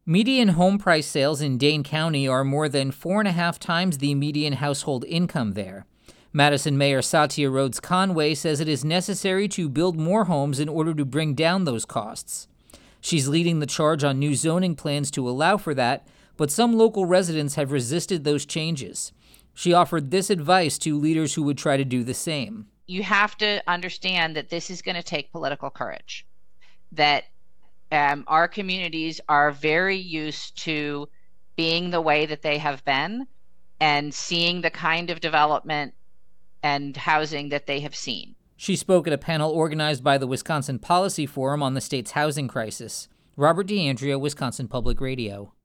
Median home price sales in Dane County are more than 4.5 times the median household income there. Madison Mayor Satya Rhodes Conway says it is necessary to build more homes in order to bring down those costs. She's leading the charge on new zoning plans to allow for that, but some local residents have resisted those changes. She offered this advice to leaders who would try to do the same. You have to understand that this is going to take political courage, that our communities are very used to being the way that they have been and seeing the kind of development and housing that they have seen. She spoke at a panel organized by the Wisconsin Policy Forum on the state's housing crisis. Robert DeAndrea, Wisconsin Public Radio.